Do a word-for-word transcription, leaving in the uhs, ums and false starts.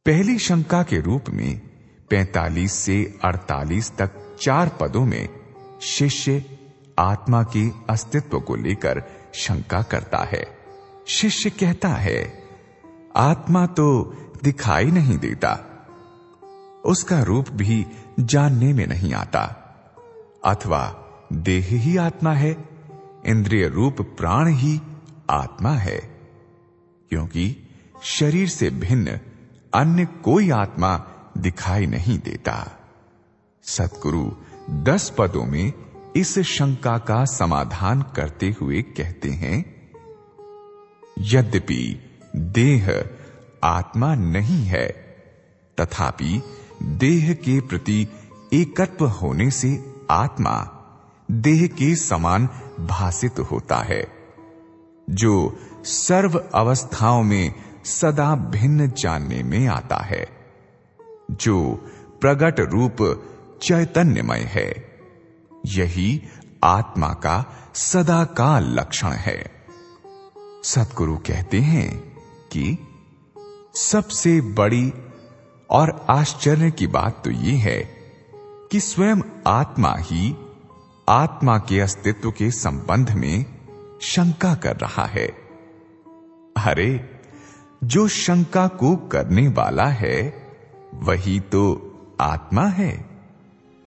पहली शंका के रूप में पैंतालीस से अड़तालीस तक चार पदों में शिष्य आत्मा के अस्तित्व को लेकर शंका करता है। शिष्य कहता है, आत्मा तो दिखाई नहीं देता, उसका रूप भी जानने में नहीं आता, अथवा देह ही आत्मा है, इंद्रिय रूप प्राण ही आत्मा है, क्योंकि शरीर से भिन्न अन्य कोई आत्मा दिखाई नहीं देता। सतगुरु दस पदों में इस शंका का समाधान करते हुए कहते हैं, यद्यपि देह आत्मा नहीं है, तथापि देह के प्रति एकत्व होने से आत्मा देह के समान भासित होता है, जो सर्व अवस्थाओं में सदा भिन्न जानने में आता है, जो प्रगट रूप चैतन्यमय है। यही आत्मा का सदा का लक्षण है। सतगुरु कहते हैं कि सबसे बड़ी और आश्चर्य की बात तो यह है कि स्वयं आत्मा ही आत्मा के अस्तित्व के संबंध में शंका कर रहा है। अरे, जो शंका को करने वाला है वही तो आत्मा है।